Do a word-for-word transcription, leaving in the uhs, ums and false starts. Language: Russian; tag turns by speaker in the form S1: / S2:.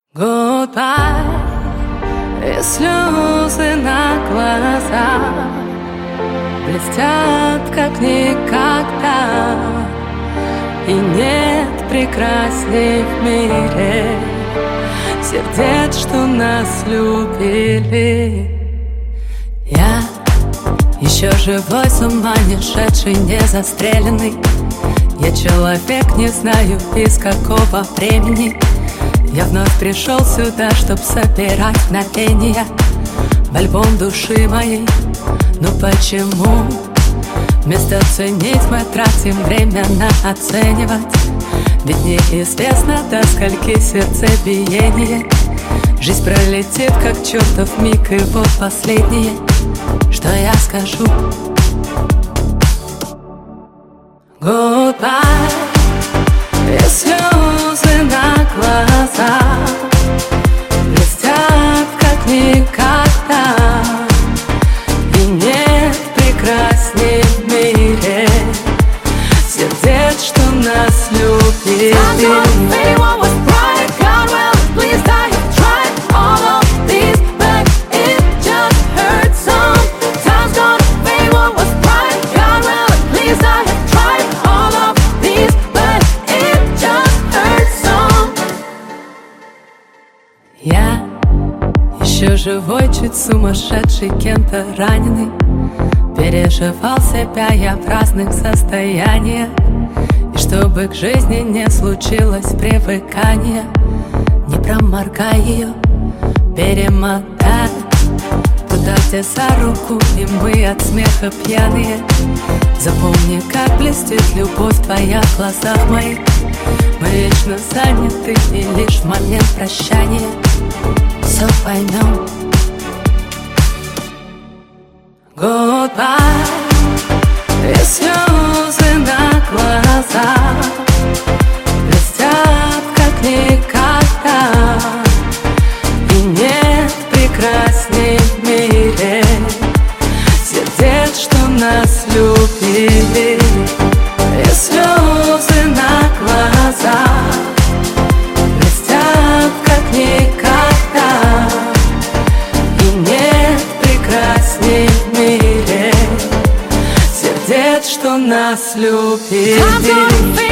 S1: Goodbye, и слезы на глазах блестят, как никогда. И нет прекрасней в мире сердец, что нас любили. Я еще живой, с ума не шедший, не застреленный. Я человек, не знаю из какого времени. Я вновь пришел сюда, чтоб собирать мгновения в альбом души моей. Но почему вместо ценить мы тратим время на оценивать? Ведь неизвестно, до скольки сердцебиение. Жизнь пролетит, как чертов миг, и вот последнее, что я скажу. Goodbye, и слезы на глазах блестят, как никогда. И нет прекрасней в мире сердец, что нас любили. Я еще живой, чуть сумасшедший, кем-то раненый. Переживал себя я в разных состояниях. И чтобы к жизни не случилось привыкания, не проморгай ее, перемотай туда, где за руку, и мы от смеха пьяные. Запомни, как блестит любовь твоя в глазах моих. Мы вечно заняты, и лишь в момент прощания все поймем. Goodbye, и слезы на глазах блестят, как никогда. И нет прекрасней в мире сердец, что нас любили. И слезы на глазах блестят, как никогда. И нет прекрасней в мире сердец, что нас любили.